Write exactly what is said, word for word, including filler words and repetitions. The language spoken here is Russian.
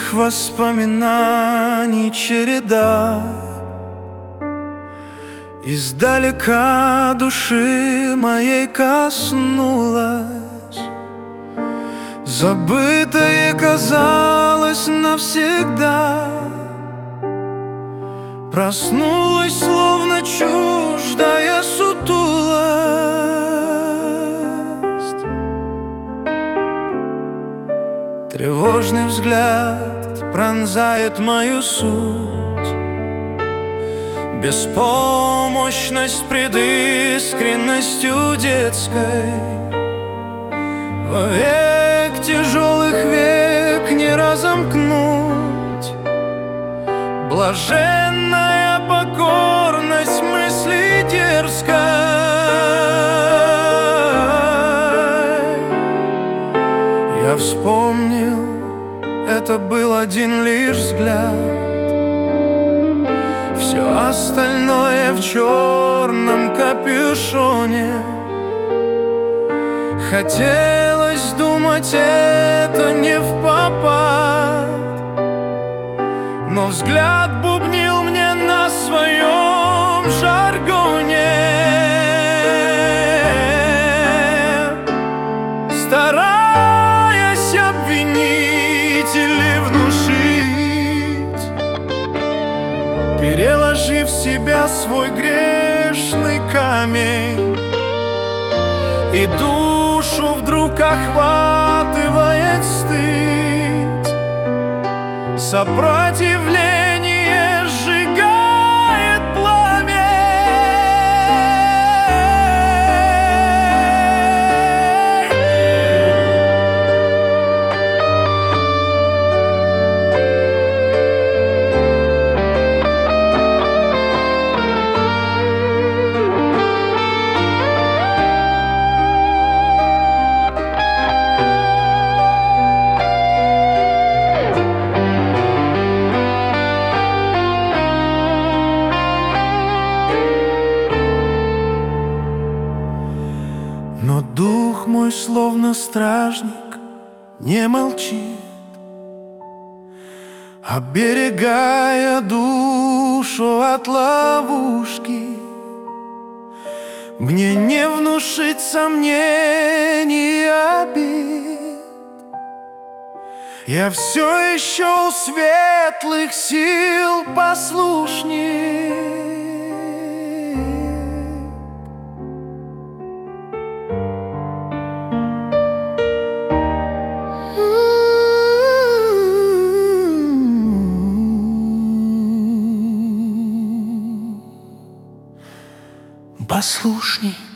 горьких воспоминаний череда. Издалека души моей коснулась, забытое казалось навсегда. Проснулась, словно чуждая сутулость. Тревожный взгляд пронзает мою суть, беспомощность пред искренностью детской. Вовек тяжелых век не разомкнуть, блаженная покорность мысли дерзкой. Я вспомнил, это был один лишь взгляд, все остальное в черном капюшоне. Хотелось думать, это не впопад, но взгляд бубнил мне на своем жаргоне, стараясь обвинить или внушить, переложив в себя свой грешный камень. И душу вдруг охватывает стыд, сопротивление сжигает пламя. Но дух мой, словно стражник, не молчит, оберегая душу от ловушки. Мне не внушить сомнений и обид, я все еще у светлых сил послушней. Послушней.